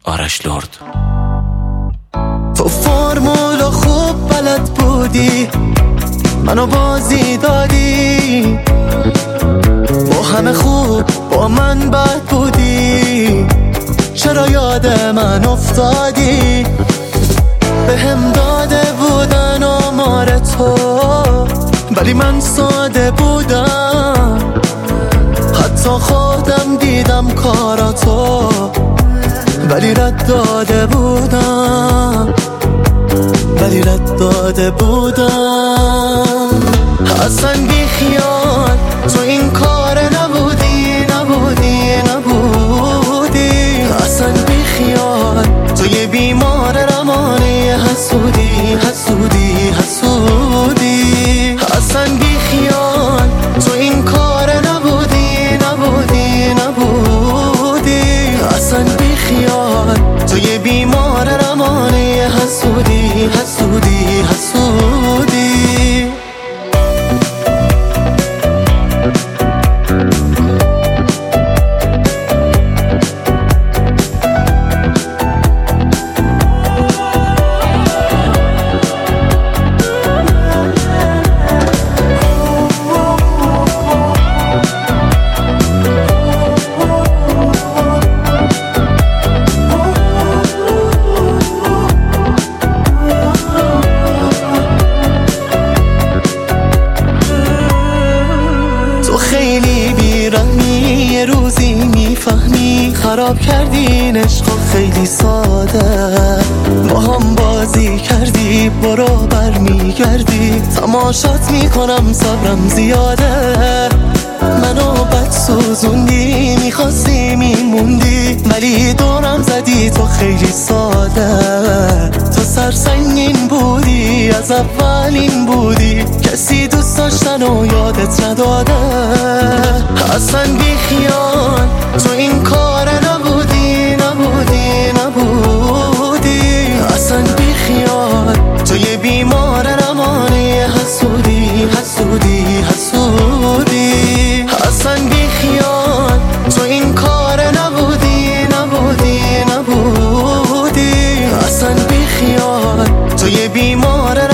آرش لرد. تو فرمولا خوب بلد بودی، منو بازی دادی، با همه خوب با من بد بودی، چرا یاد من افتادی؟ بهم داده بودن آمار تو، ولی من ساده بودم، حتی خودم دیدم کاراتو، ولی رد داده بودم، ولی رد داده بودم. اصلا بی خیال تو این کار نبودی، نبودی، نبودی. اصلا بی خیال تو یه بیمار روانی حسودی، حسودی، حسودی. اصلا بی خیال تو این کار نبودی، نبودی، نبودی. اصلا بی خیال تو یه بیمار روانی حسودی، حسودی، حسودی. خیلی بیرحمی، یه روزی میفهمی خراب کردین عشقو خیلی ساده، با هم بازی کردی برو برمیگردی، تماشات میکنم صبرم زیاده، منو بد سوزوندی، میخواستی میموندی، ولی دورم زدی تو خیلی ساده، تو سرسنگین بودی، از اولین بودی، کسی دوست داشتن و یادت نداده. اصلا بی خیال تو این کار نبودی، نبودی، نبودی. اصلا بی خیال تو یه بیمار روانی حسودی، حسودی، حسودی. اصلا بی خیال تو این کار نبودی، نبودی، نبودی. اصلا بی خیال تو یه بیمار